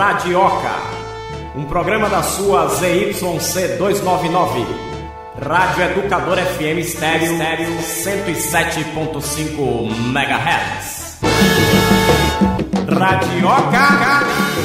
Radioca, um programa da sua ZYC 299, Rádio Educador FM Estéreo 107.5 MHz. Radioca.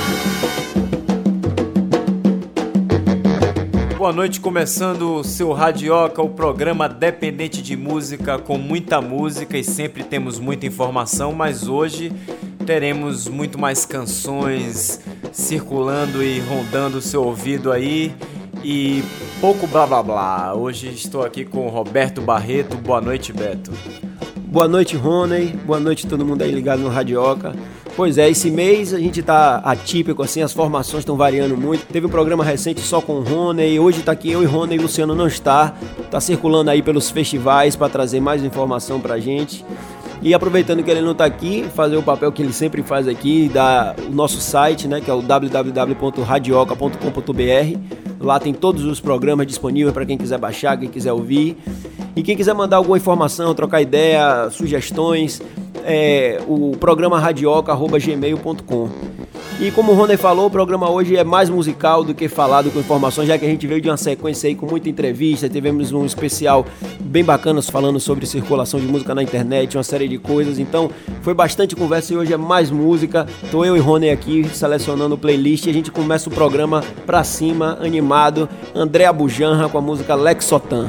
Boa noite, começando o seu Radioca, o programa dependente de música, com muita música e sempre temos muita informação, mas hoje teremos muito mais canções circulando e rondando o seu ouvido aí e pouco blá blá blá. Hoje estou aqui com o Roberto Barreto. Boa noite, Beto. Boa noite, Rony. Boa noite todo mundo aí ligado no Radioca. Pois é, esse mês a gente tá atípico, assim, as formações estão variando muito. Teve um programa recente só com o Rony, hoje tá aqui eu e Rony, e o Luciano não está. Tá circulando aí pelos festivais para trazer mais informação pra gente. E aproveitando que ele não tá aqui, fazer o papel que ele sempre faz aqui, dar o nosso site, né, que é o www.radioca.com.br. Lá tem todos os programas disponíveis para quem quiser baixar, quem quiser ouvir. E quem quiser mandar alguma informação, trocar ideia, sugestões, o programa radioca@gmail.com. E como o Rony falou, o programa hoje é mais musical do que falado com informações, já que a gente veio de uma sequência aí com muita entrevista, tivemos um especial bem bacana falando sobre circulação de música na internet, uma série de coisas, então foi bastante conversa e hoje é mais música. Tô eu e Rony aqui selecionando o playlist e a gente começa o programa pra cima, animado, André Abujanra com a música Lexotan.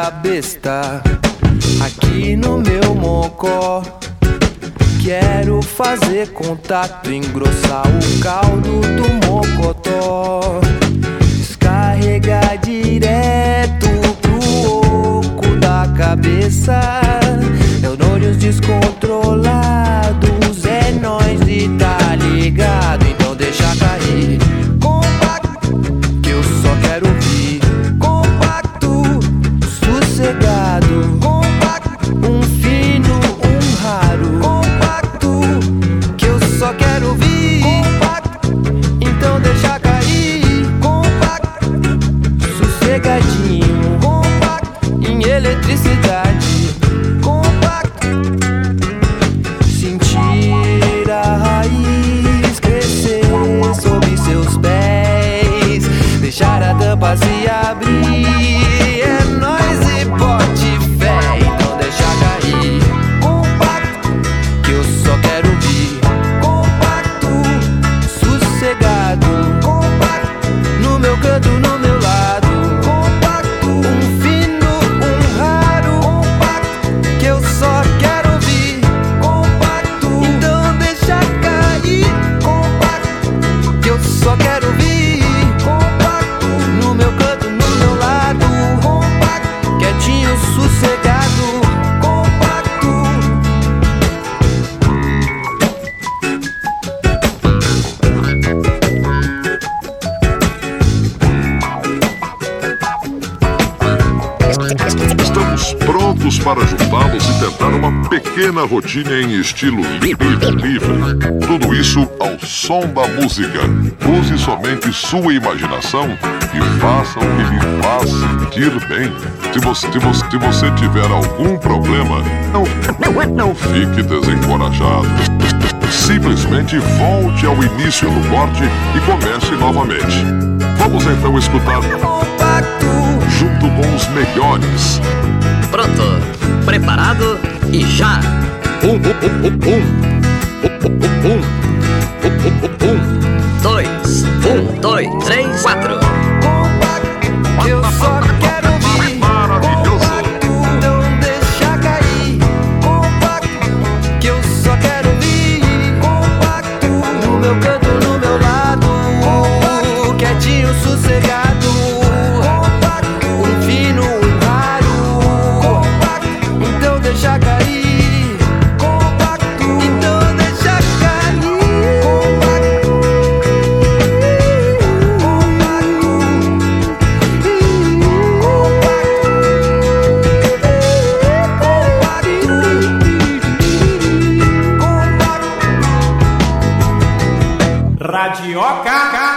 besta aqui no meu mocó. Quero fazer contato, engrossar o caldo do mocotó, descarregar direto pro oco da cabeça. Neurônios descontrolados, é nóis e tá ligado. Então deixa cair, compacto, que eu só quero ouvir. Compacto, sossegado, compacto, um fino, um raro. Compacto, que eu só quero ouvir. Compacto, então deixa cair. Compacto, sossegadinho. Compacto, em eletricidade. Compacto, sentir a raiz crescer sob seus pés, deixar a tampa se abrir. É nóis e bote fé, então deixa cair. Compacto, que eu só quero ouvir. Compacto, sossegado. Compacto, no meu canto, no meu lado. Compacto, um fino, um raro. Compacto, que eu só quero ouvir. Compacto, então deixa cair. Compacto, que eu só quero ouvir. Compacto, no meu canto, no meu lado. Compacto, quietinho, sossegado. Compacto. Estamos prontos para juntá-los e tentar uma pequena rotina em estilo livre. Tudo isso ao som da música. Use somente sua imaginação e faça o que lhe faz sentir bem. Se você tiver algum problema, não fique desencorajado. Simplesmente volte ao início do corte e comece novamente. Vamos então escutar junto com os melhores. Pronto, preparado e já! 1, 2, 1, 2, 3, 4. Compacto, eu só quero ouvir. Maravilhoso! Não deixa cair. Compacto, que eu só quero ouvir. Compacto, no meu canto, no meu lado. Quietinho, sossegado. Compacto, um fino, um raro. Compacto, então deixa cair. Compacto, então deixa cair. Radioca.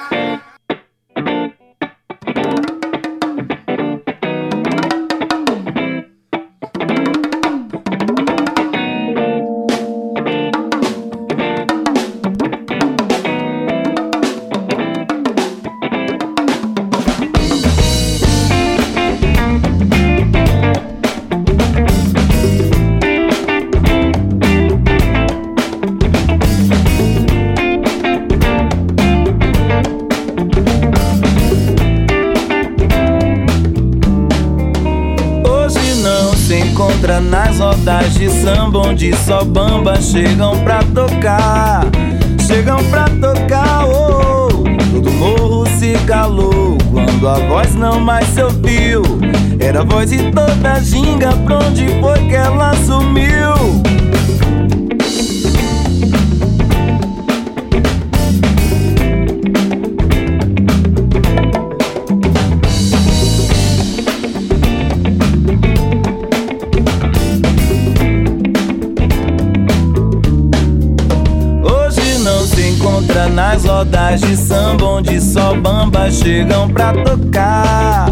Nas rodas de samba onde só bamba chegam pra tocar, oh. Todo morro se calou quando a voz não mais se ouviu. Era a voz de toda ginga, pra onde foi que ela sumiu? Nas rodas de samba onde só bamba chegam pra tocar,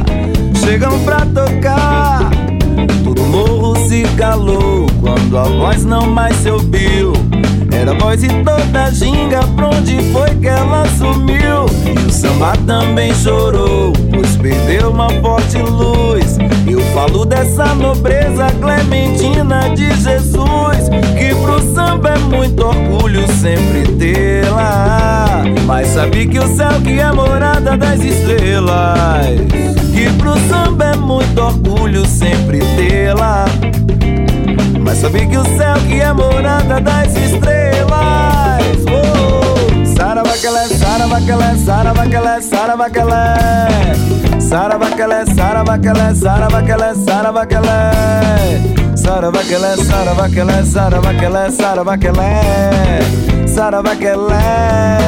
Todo morro se calou quando a voz não mais se ouviu. Era a voz de toda ginga, pra onde foi que ela sumiu? E o samba também chorou, pois perdeu uma forte luz. Eu falo dessa nobreza clementina de Jesus, que pro samba é muito orgulho sempre tê-la. Mas sabe que o céu que é morada das estrelas, que que pro samba é muito orgulho sempre tê-la. Mas sabe que o céu que é morada das estrelas. Saravaquelé, saravaquelé, saravaquelé, saravaquelé. Saravaquelé, saravaquelé, saravaquelé, saravaquelé. Saravaquelé, saravaquelé, saravaquelé, saravaquelé. Saravaquelé.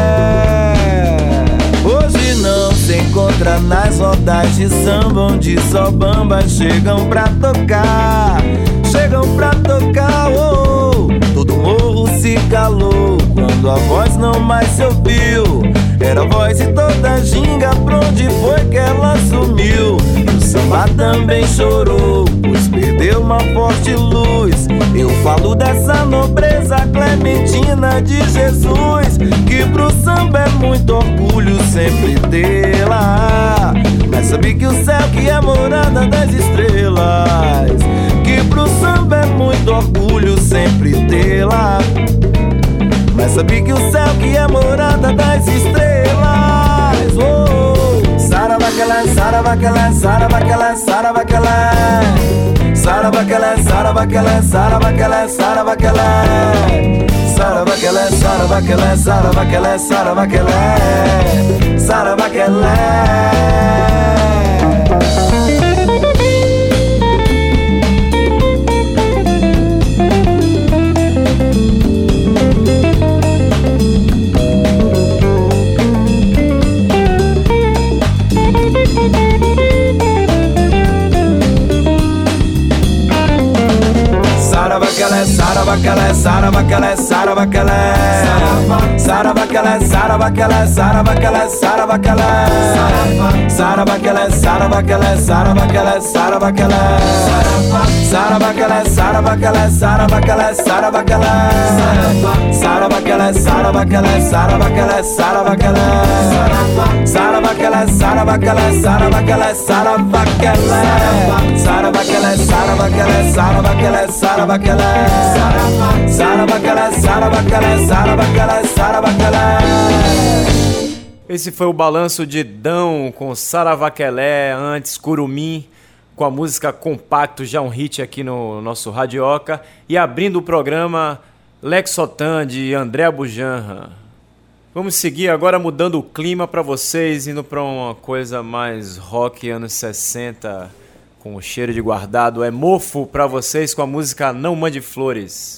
Hoje não se encontra nas rodas de samba onde só bambas chegam pra tocar. Chegam pra tocar, oh, todo morro se calou quando a voz não mais se ouviu. Era a voz e toda ginga, pra onde foi que ela sumiu? E o samba também chorou, pois perdeu uma forte luz. Eu falo dessa nobreza clementina de Jesus, que pro samba é muito orgulho sempre tê-la. Mas sabe que o céu que é morada das estrelas, que pro samba é muito orgulho sempre tê-la. Mas sabe que o céu que é morada das estrelas. Oh, saravaquelé, saravaquelé, saravaquelé, saravaquelé. Saravaquelé, saravaquelé, saravaquelé, saravaquelé. Saravaquelé, saravaquelé, saravaquelé, saravaquelé. Saravaquelé. Saravaquelé, saravaquelé, saravaquelé. Saravaquelé, saravaquelé, saravaquelé, saravaquelé. Saravaquelé, saravaquelé, saravaquelé, saravaquelé. Saravaquelé, saravaquelé, saravaquelé, saravaquelé. Saravaquelé, saravaquelé, saravaquelé, saravaquelé. Saravaquelé, saravaquelé, saravaquelé, saravaquelé. Saravaquelé, saravaquelé, saravaquelé, saravaquelé. Saravaquelé, saravaquelé, saravaquelé, saravaquelé. Esse foi o balanço de Dão com Saravaquelé, antes Curumim, com a música Compacto, já um hit aqui no nosso Radioca. E abrindo o programa, Lexotan, de André Bujanra. Vamos seguir agora mudando o clima para vocês, indo para uma coisa mais rock, anos 60, com o cheiro de guardado. É Mofo para vocês com a música Não Mande Flores.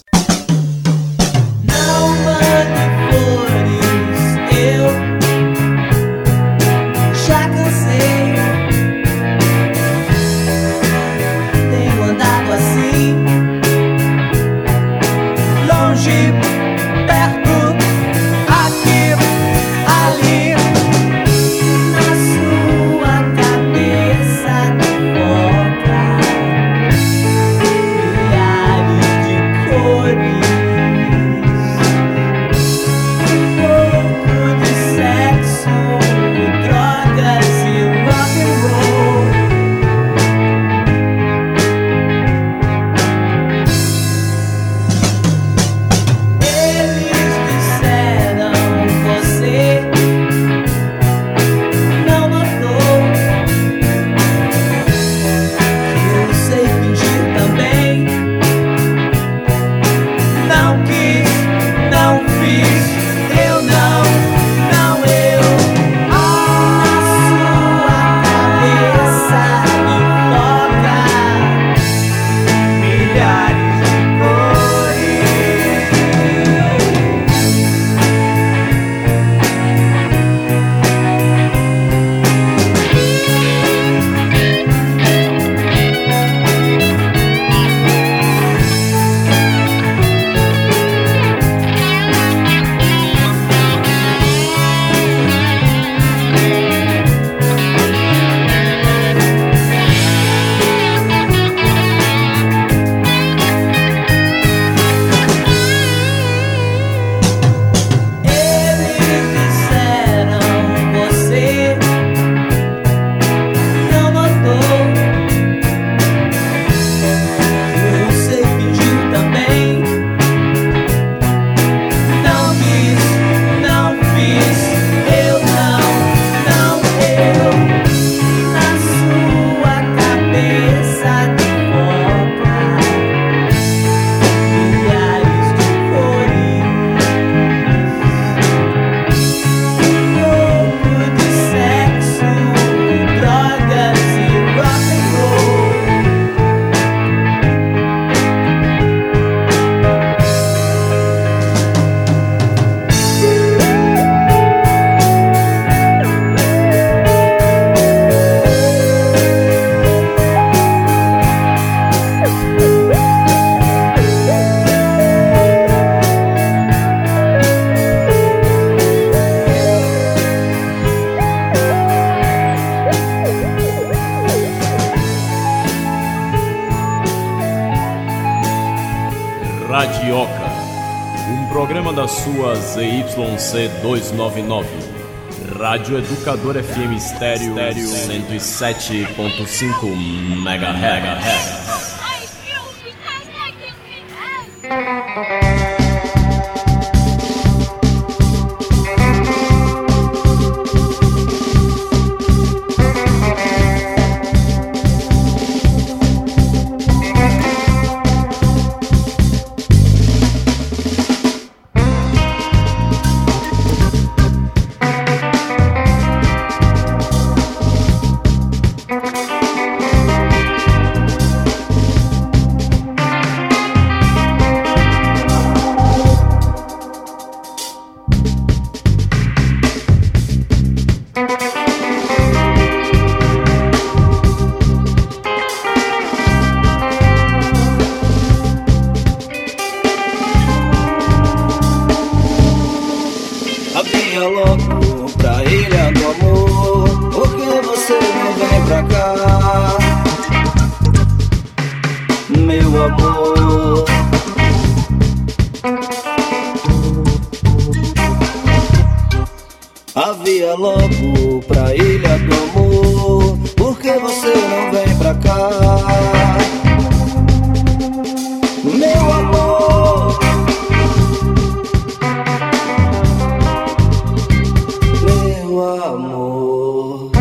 Não mande flores, eu já cansei. Tenho andado assim, longe, perto, aqui, ali, na sua cabeça de foca, milhares de cores. Radioca, um programa da sua ZYC 299, Rádio Educador FM Estéreo 107.5 MHz. Havia logo pra Ilha do Amor, por que você não vem pra cá? Meu amor, meu amor.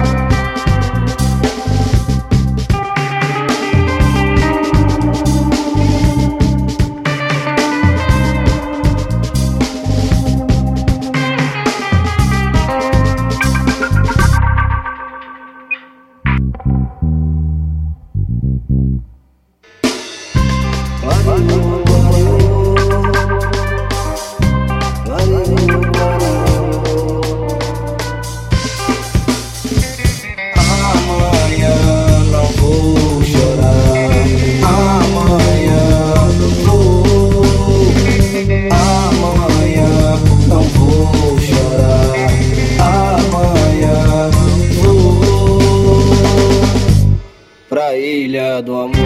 Ilha do Amor,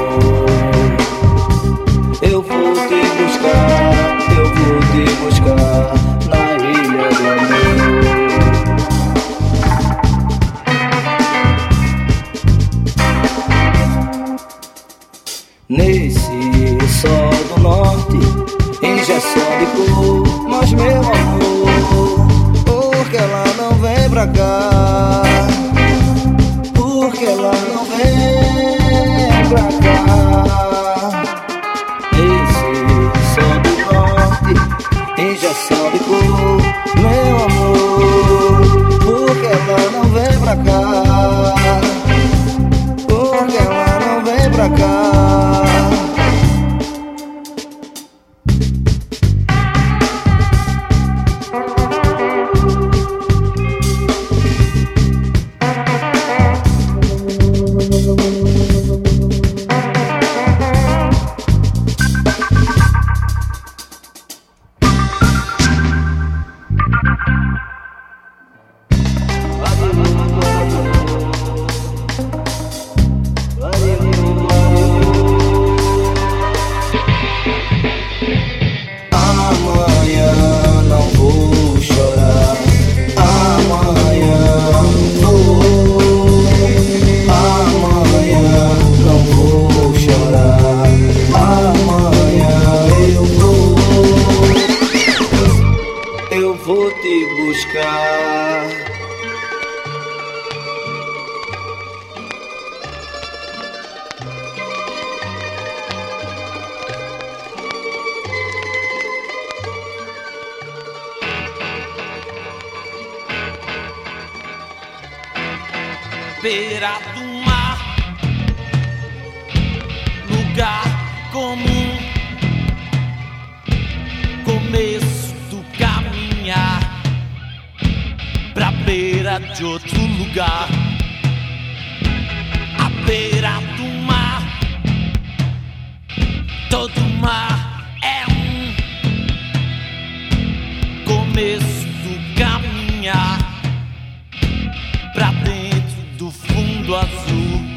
eu vou te buscar, eu vou te buscar na Ilha do Amor. Nesse sol do norte, injeção de cor, mas meu amor, por que ela não vem pra cá? Por que ela não vem pra cá? Esse sol do norte, injeção de cor, meu amor, por que ela não vem pra cá? Por que ela não vem pra cá? Beira do mar, lugar comum, começo do caminhar pra beira de outro lugar. A beira do mar, todo mar é começo do caminhar pra dentro do fundo azul.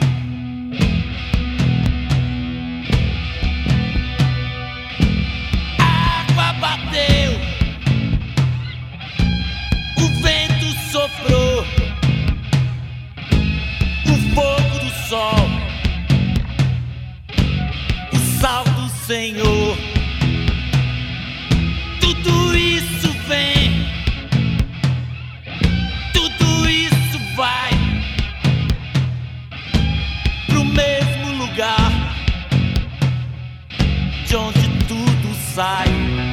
Senhor. Tudo isso vem, tudo isso vai pro mesmo lugar de onde tudo sai.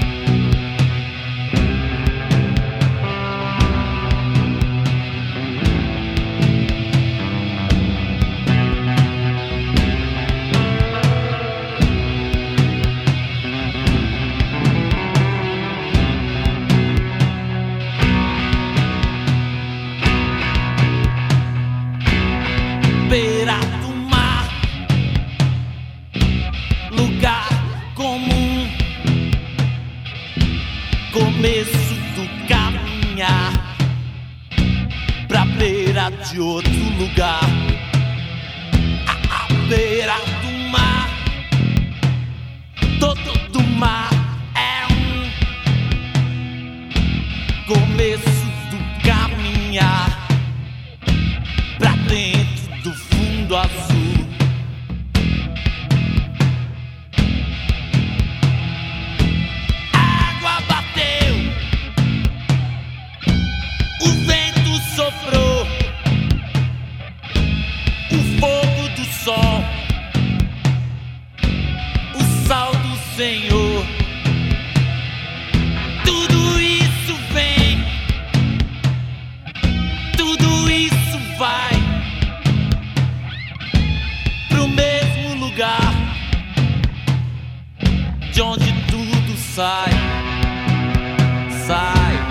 Beira do mar, lugar comum, começo do caminhar pra beira de outro lugar. A beira do mar, todo do mar é começo do caminhar pra dentro do fundo azul. A água bateu, o vento soprou, o fogo do sol, o sal do Senhor. Tudo isso vem, tudo isso vai pro mesmo lugar de onde tudo sai, sai, sai.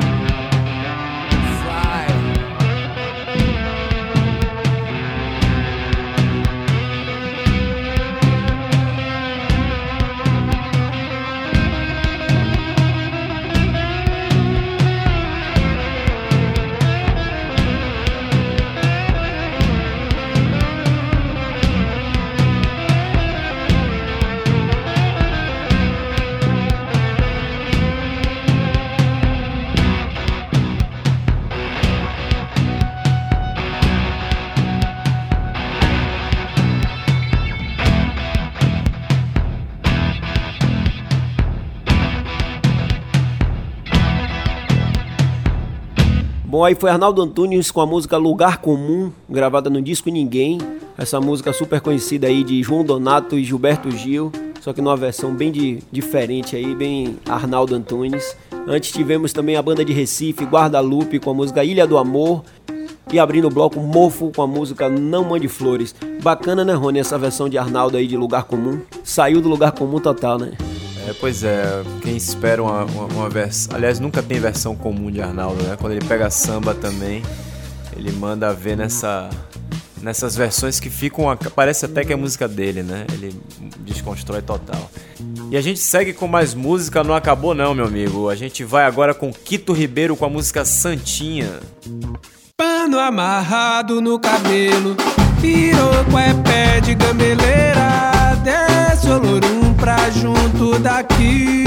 Bom, aí foi Arnaldo Antunes com a música Lugar Comum, gravada no disco Ninguém. Essa música super conhecida aí de João Donato e Gilberto Gil, só que numa versão bem diferente aí, bem Arnaldo Antunes. Antes tivemos também a banda de Recife, Guadalupe, com a música Ilha do Amor. E abrindo o bloco, Mofo com a música Não Mande Flores. Bacana, né, Rony, essa versão de Arnaldo aí de Lugar Comum. Saiu do lugar comum total, né? Pois é, quem espera uma versão... Aliás, nunca tem versão comum de Arnaldo, né? Quando ele pega samba também, ele manda ver nessas versões que ficam... Parece até que é música dele, né? Ele desconstrói total. E a gente segue com mais música, não acabou não, meu amigo. A gente vai agora com Quito Ribeiro com a música Santinha. Pano amarrado no cabelo, piroco é pé de gambeleira, desce Olorum pra junto daqui.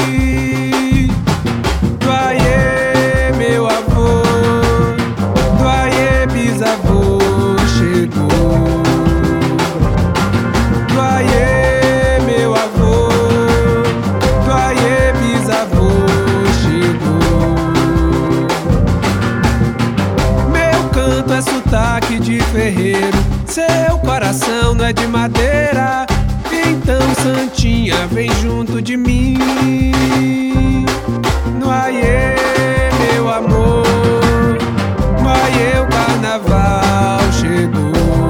Doaie, meu avô, doaie, bisavô, chegou. Doaie, meu avô, doaie, bisavô, chegou. Meu canto é sotaque de ferreiro, seu coração não é de madeira. Então, Santinha, vem junto de mim. No aiê, meu amor, no aiê, o carnaval chegou.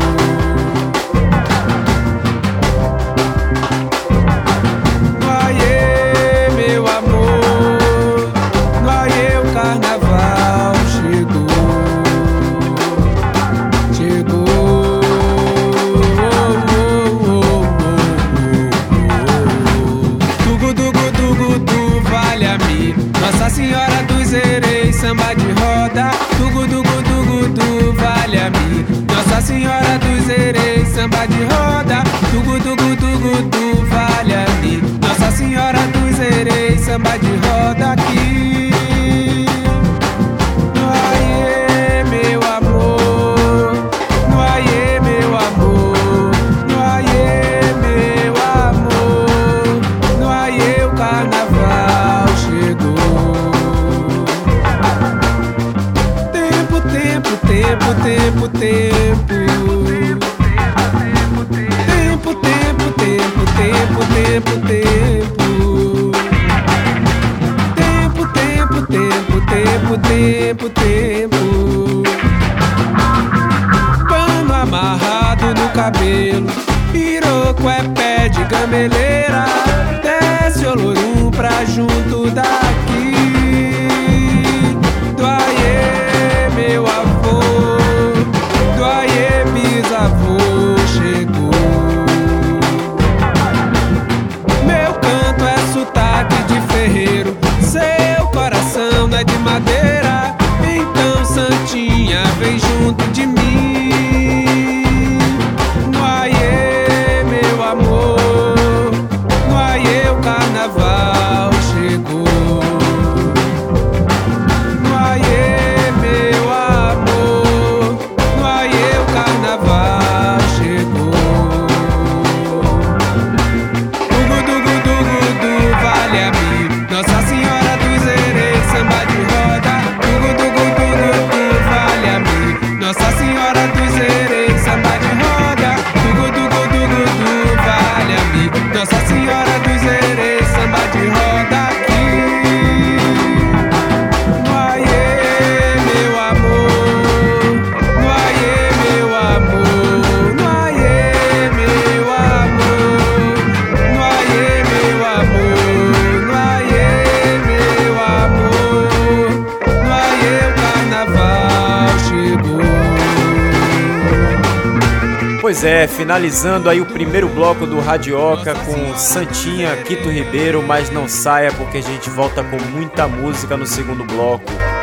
No aiê, meu amor, no aiê, o carnaval chegou. Chegou. Nossa Senhora dos Ereis, samba de roda, dugu, dugu, dugu, du, vale a mim. Nossa Senhora dos Ereis, samba de roda, dugu, dugu, dugu, du, vale a mim. Nossa Senhora dos Ereis, samba de roda aqui. No aiê, meu amor, no aiê, meu amor, no aiê, meu amor, gameleira, desce Olorum pra junto daqui. Do aie, meu avô, do aie, bisavô chegou. Meu canto é sotaque de ferreiro, seu coração não é de madeira. Então Santinha vem junto de mim. No aie, meu amor, no aie o carnaval chegou. No aie, meu amor, no aie o carnaval chegou. Dugu, dugu, dugu, du, vale a mim, Nossa Senhora dos Hereis, samba de roda. Dugu, dugu, dugu, du, vale a mim, Nossa Senhora dos Hereis, samba de roda. Dugu, dugu, dugu, du, vale a mim, Nossa Senhora dos Hereis, samba de roda aqui. No aie, meu amor, no aie, meu amor, no aie, meu amor, no aie, meu amor, no aie, meu amor, no aie, o carnaval chegou. Pois é, finalizando aí o primeiro bloco do Radioca com Santinha, Quito Ribeiro, mas não saia porque a gente volta com muita música no segundo bloco.